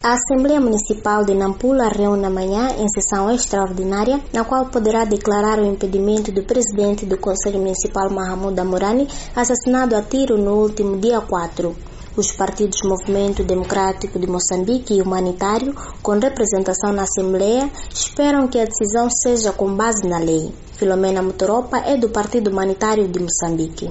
A Assembleia Municipal de Nampula reúne amanhã em sessão extraordinária, na qual poderá declarar o impedimento do presidente do Conselho Municipal, Mahamuda Murani, assassinado a tiro no último dia 4. Os partidos Movimento Democrático de Moçambique e Humanitário, com representação na Assembleia, esperam que a decisão seja com base na lei. Filomena Motoropa é do Partido Humanitário de Moçambique.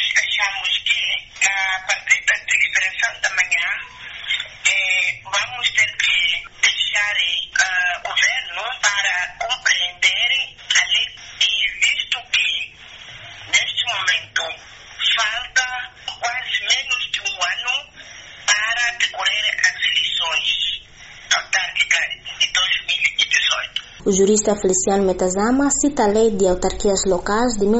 O jurista Feliciano Metazama cita a Lei de Autarquias Locais de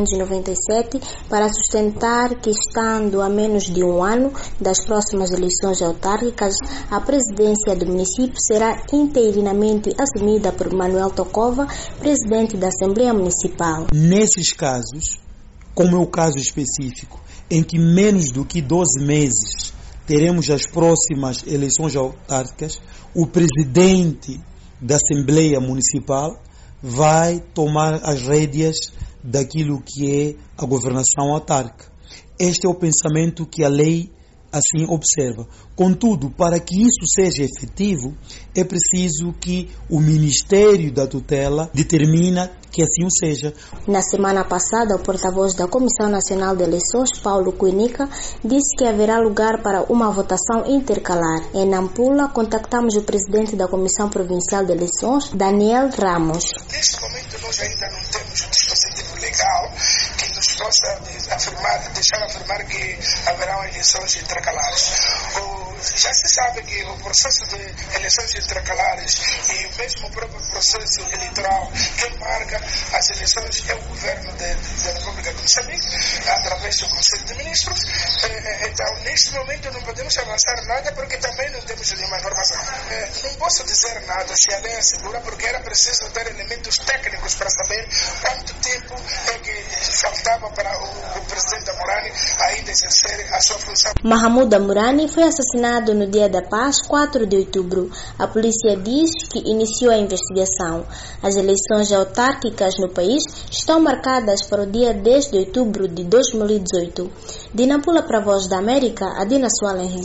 1997 para sustentar que, estando a menos de um ano das próximas eleições autárquicas, a presidência do município será interinamente assumida por Manuel Tokova, presidente da Assembleia Municipal. Nesses casos, como é o caso específico, em que menos do que 12 meses teremos as próximas eleições autárquicas, o presidente da Assembleia Municipal vai tomar as rédeas daquilo que é a governação autárquica. Este é o pensamento que a lei assim observa. Contudo, para que isso seja efetivo, é preciso que o Ministério da Tutela determine que assim o seja. Na semana passada, o porta-voz da Comissão Nacional de Eleições, Paulo Cuinica, disse que haverá lugar para uma votação intercalar. Em Nampula, contactamos o presidente da Comissão Provincial de Eleições, Daniel Ramos. Neste momento, nós ainda não temos um dispositivo legal que nos possa deixar afirmar que haverá eleições intercalares. Já se sabe que o processo de eleições intercalares e o mesmo próprio processo eleitoral que marca as eleições é o governo da República de Moçambique, através do Conselho de Ministros. Então, neste momento não podemos avançar nada porque também não temos nenhuma informação. Não posso dizer nada se a lei é segura porque era preciso ter elementos técnicos para saber quanto tempo é que faltava para o presidente Murani ainda exercer a sua função. Mahamuda Murani foi assassinado no Dia da Paz, 4 de outubro. A polícia diz que iniciou a investigação. As eleições autárquicas no país estão marcadas para o dia 10 de outubro de 2018. De Nampula para a Voz da América, Adina Sualen.